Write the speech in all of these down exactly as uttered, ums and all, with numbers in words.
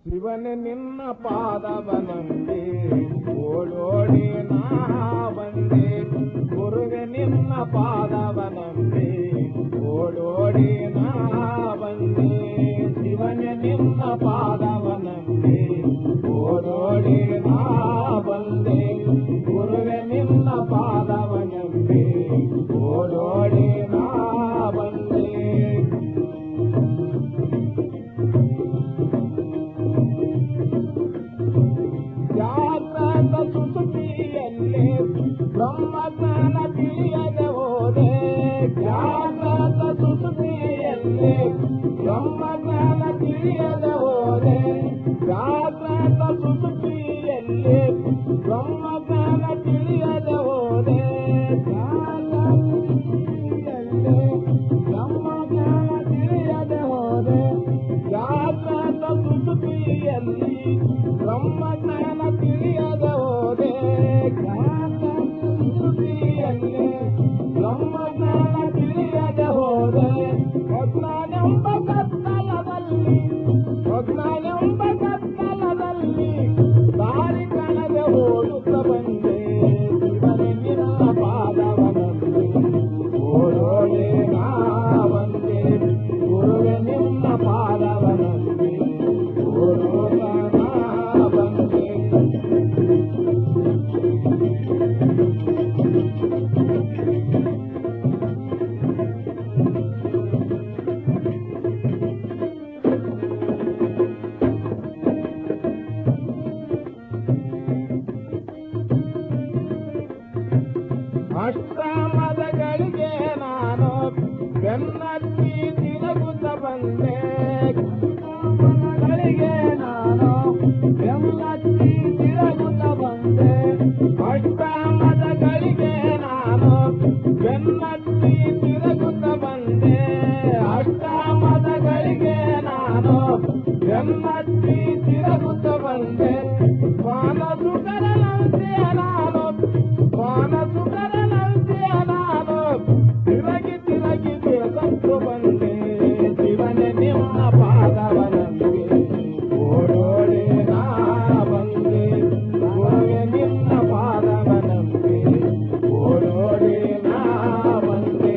ಶಿವನೇ ನಿನ್ನ ಪಾದವನಂದಿ ಓಡೋಡಿ ನಾ ಬಂದೆ ಗುರುವೆ ನಿನ್ನ ಪಾದವನಂದಿ ಓಡೋಡಿ ನಾ ಬಂದೆ ಶಿವನೇ ನಿನ್ನ ಪಾದವನಂದಿ ಓಡೋಡಿ ನಾ ಬಂದೆ ಗುರುವೆ ನಿನ್ನ ಪಾದವನಂದಿ ಓಡೋಡಿ ನಾ ಬಂದೆ ಜಾಗ್ರತ ಸುಸುತಿಯಲ್ಲಿ ಬ್ರಹ್ಮಜ್ಞಾನ ತಿಳಿಯದೆ ಹೋದೆ ಜಾಗ್ರತ ಸುಸುತಿಯಲ್ಲಿ ಬ್ರಹ್ಮಜ್ಞಾನ ತಿಳಿಯದೆ ಹೋದೆ ಜಾಗ್ರತ ಸುಸುತಿಯಲ್ಲಿ ಬ್ರಹ್ಮಜ್ಞಾನ ತಿಳಿಯದೆ ಹೋದೆ ಜಾಗ್ರತ ಸುಸುತಿಯಲ್ಲಿ ಬ್ರಹ್ಮಜ್ಞಾನ ತಿಳಿಯದೆ ಹೋದೆ ಜಾಗ್ರತ ಸುಸುತಿಯಲ್ಲಿ ಬ್ರಹ್ಮಜ್ಞಾನ ತಿಳಿಯದೆ ಹೋದೆ ಸುಸುತಿಯಲ್ಲಿ ಬ್ರಹ್ಮಜ್ಞಾನ ತಿಳಿಯದೆ ಹೋದೆ ಅಜ್ಞಾನೆಂಬ ಕತ್ತಲದಲ್ಲಿ ಅಜ್ಞಾನೆಂಬ ಕತ್ತಲದಲ್ಲಿ ದಾರಿ ಕಾಣದೆ ಓಡುತ್ತ ಬಂದೆ ಶಿವನೇ ನಿನ್ನ ಪಾದವನಂದಿ ಓಡೋಡೆ ನಾ ಬಂದೆ ಗುರುವೆ ನಿನ್ನ ಪಾದವನಂದಿ ಓಡೋಡ ನಾ ಬಂದೆ ಅಷ್ಟಾಮದಗಳಿಗೆ ನಾನು ಬೆನ್ನತ್ತಿ ತಿರುಗುತ್ತ ಬಂದೆ ಅಷ್ಟಾಮದಗಳಿಗೆ ನಾನು ಬೆನ್ನತ್ತಿ ತಿರುಗುತ್ತ ಬಂದೆ ಅಷ್ಟಾಮದಗಳಿಗೆ ನಾನು ಬೆನ್ನತ್ತಿ ತಿರುಗುತ್ತ ಬಂದೆ ಅಷ್ಟಾಮದಗಳಿಗೆ ನಾನು ಬೆನ್ನತ್ತಿ ತಿರುಗುತ್ತ ಬಂದೆ ಪಾನ ಸುಕರನಂತೆ ನಾನು ಪಾನ ಸುಕರನಂತೆ ನಾನು ತಿರುಗಿ ತಿರುಗಿ ಬೇಸತ್ತು ಬಂದೆ ಶಿವನೇ ನಿಮ್ಮ ಪಾದವನಂದಿ ಓಡೋಡೆ ನಾ ಬಂದೆ ಗುರುವೆ ನಿನ್ನ ಪಾದವನಂದಿ ಓಡೋಡೆ ನಾ ಬಂದೆ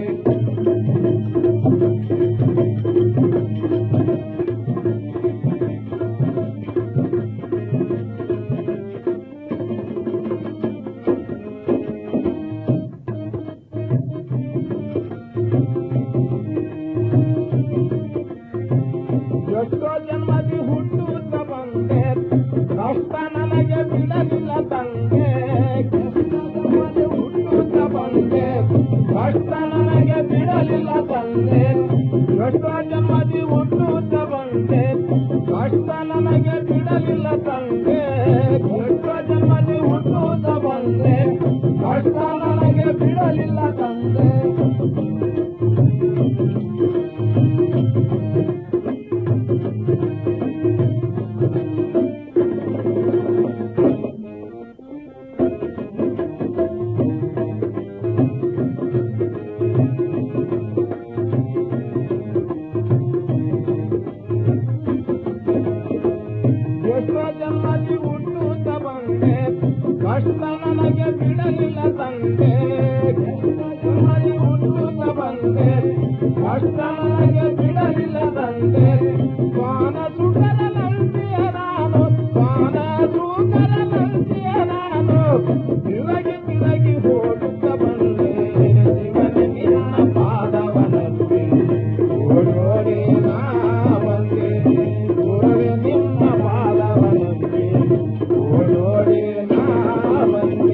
ಎಷ್ಟೋ ಜನ್ಮದಿ ಹುಟ್ಟುತ್ತ ಬಂದೆ ಕಷ್ಟ ನನಗೆ ಬಿಡಲಿಲ್ಲ ತಂದೆ ಎಷ್ಟೋ ಜನ್ಮದಿ ಹುಟ್ಟುತ್ತ ಬಂದೆ ಕಷ್ಟ ನನಗೆ ಬಿಡಲಿಲ್ಲ ತಂದೆ ಎಷ್ಟೋ ಜನ್ಮದಿ ಹುಟ್ಟುತ್ತ ಬಂದೆ ಕಷ್ಟ ನನಗೆ ಬಿಡಲಿಲ್ಲ ತಂದೆ ಎಷ್ಟೋ ಜನ್ಮದಿ ಹುಟ್ಟುತ್ತ ಬಂದೆ ಕಷ್ಟ ನನಗೆ ಬಿಡಲಿಲ್ಲ ತಂದೆ ಎಷ್ಟೋ ಜನ್ಮದಿ ಹುಟ್ಟುತ್ತ ಬಂದೆ ಕಷ್ಟ ನನಗೆ ಬಿಡಲಿಲ್ಲ ತಂದೆ ಎಷ್ಟೋ ಜನ್ಮದಿ ಹುಟ್ಟುತ್ತ ಬಂದೆ ಕಷ್ಟ ನನಗೆ ಬಿಡಲಿಲ್ಲ ತಂದೆ ಪಾನ ಸುಕರನಂತೆಯ ನಾನು ಪಾನ ಸುಕರನಂತೆಯ ನಾನು ತಿರುಗಿ ತಿರುಗಿ ಓಡುತ್ತ ಬಂದೆ ಶಿವನೇ ನಿನ್ನ ಪಾದವನಂದಿ ಓಡೋಡೆ ನಾ ಬಂದೆ ಗುರುವೆ ನಿನ್ನ ಪಾದವನಂದಿ ಓಡೋಡೆ ನಾ ಬಂದೆ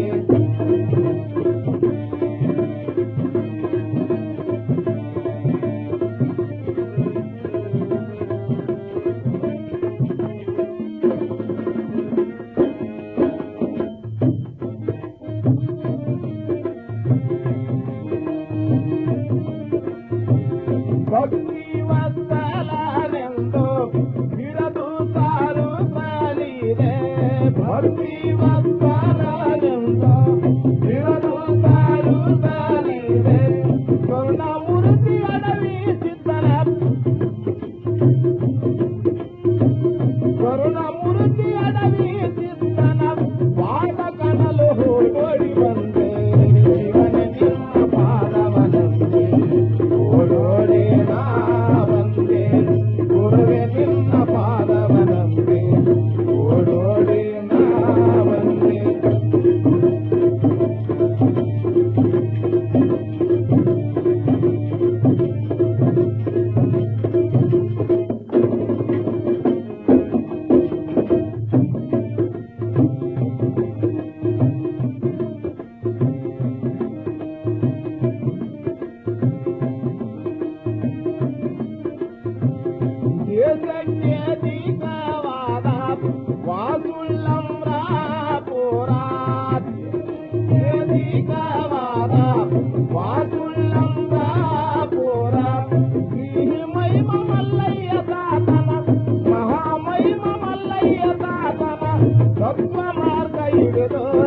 ಕರುಣಮೂರ್ತಿ ಅಡವಿ ಚಿತ್ತನ ಪಾದ ಕಣಲು ಓಡಿ ಬಂದೆ ಶಿವನ ನಿಮ್ಮ ಪಾದವನಂತೆ ಓಡೋಡಿ ನಾ ಬಂದೆ ಗುರುವೆ ನಿನ್ನ ಪಾದವನಂತೆ ಓಡೋಡಿ ನಾ ಬಂದೆ ದೇಶಕ್ಕೆ ದೀಪವಾದ ವಾಸುಳ್ಳಂಬ್ರಾಪುರ ದೀಪವಾದ ವಾಸುಳ್ಳಂಬ್ರಾಪುರ ಸಿಹಿ ಮೈಮ ಮಲ್ಲಯ್ಯ ಸಾತನ ಮಹಾಮೈಮ ಮಲ್ಲಯ್ಯ ಸಾತನ ತತ್ವ ಮಾರ್ಗ ಹಿಡಿದು